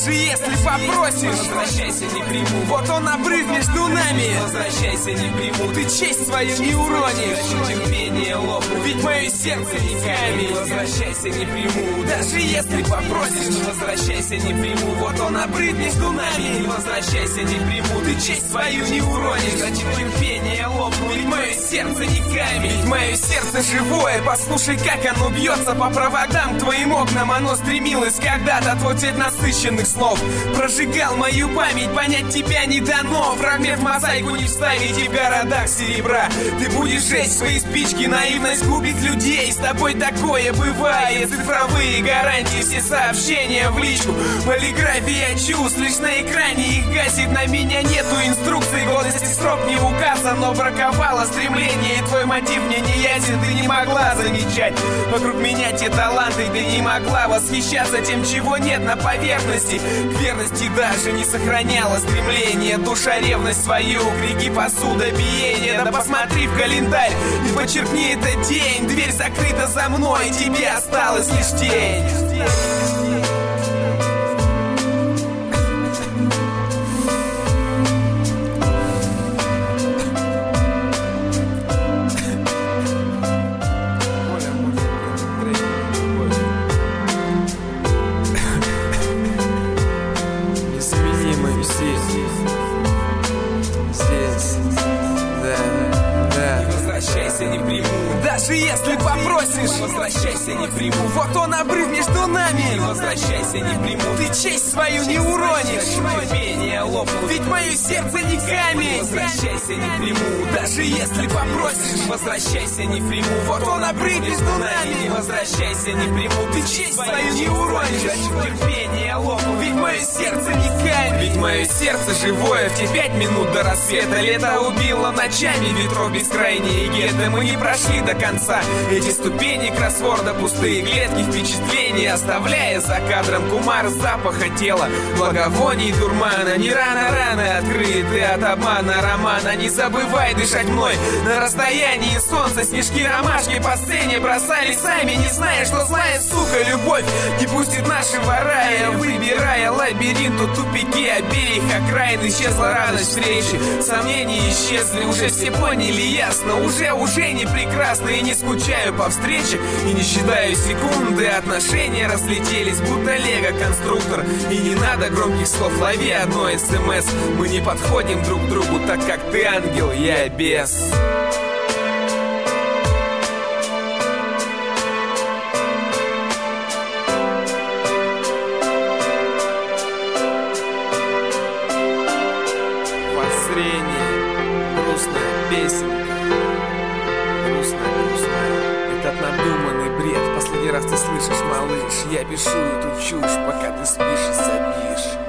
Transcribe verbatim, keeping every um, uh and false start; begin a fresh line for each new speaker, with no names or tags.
Даже если попросишь,
возвращайся, не приму.
Вот он обрыв между нами.
Возвращайся, не приму.
Ты честь свою не уронишь.
Терпение лопну,
ведь мое сердце не камень.
Возвращайся, не приму.
Даже если попросишь,
возвращайся, не приму.
вот он обрыв между нами.
Возвращайся, не приму.
Ты честь свою не уронишь.
Значит, терпение лопну,
ведь мое сердце не камень. Ведь мое сердце живое. Послушай, как оно бьется по проводам к твоим окнам. Оно стремилось когда-то, твой цвет насыщенных слов прожигал мою память, понять тебя не дано. Фрагмент в мозаику не вставить и в городах серебра. Ты будешь жечь свои спички, наивность губит людей. С тобой такое бывает. Цифровые гарантии, все сообщения в личку. Полиграфия чувств, лишь на экране их гасит. На меня нету инструкций, годности срок не указан, но браковало стремление. И твой мотив мне не ясен, ты не могла замечать вокруг меня те таланты, ты не могла восхищаться тем, чего нет на поверхности. К верности даже не сохраняла стремление. Душа ревность свою, крики посуда, биение. Да посмотри в календарь и подчеркни этот день. Дверь закрыта за мной, тебе осталась лишь тень.
Возвращайся, не приму.
Даже если попросишь,
возвращайся, не приму.
вот он обрыв между нами.
Возвращайся, не приму.
Ты честь свою не уронишь.
Терпение лопну,
ведь мое сердце не камень.
Возвращайся, не приму.
Даже если попросишь,
возвращайся, не приму.
вот он обрыв между нами.
Возвращайся, не приму.
Ты честь свою не уронишь.
Терпение лопну,
ведь мое сердце не камень. Ведь мое сердце живое. В те пять минут до рассвета лето убило ночами ветров бескрайние геты. Мы не прошли до конца эти ступени кроссворда, пустые клетки впечатления, оставляя за кадром кумар запаха тела, благовоний дурмана. Не рано-рано открыты от обмана романа. Не забывай дышать мной на расстоянии солнца. Снежки ромашки по сцене бросали сами, не зная, что злая сука любовь не пустит нашего рая. Выбирая лабиринту, тупики, обеих окраин, исчезла радость встречи. Сомнения исчезли, уже все поняли ясно. Уже, уже не прекрасно, и не скучаю по встрече, и не считаю секунды. Отношения разлетелись, будто лего-конструктор. И не надо громких слов, лови одно смс. Мы не подходим друг к другу, так как ты ангел, я бес. Грустная песенка, грустная, грустная. Этот надуманный бред. Последний раз ты слышишь, малыш. Я пишу эту чушь, пока ты спишь и сопишь.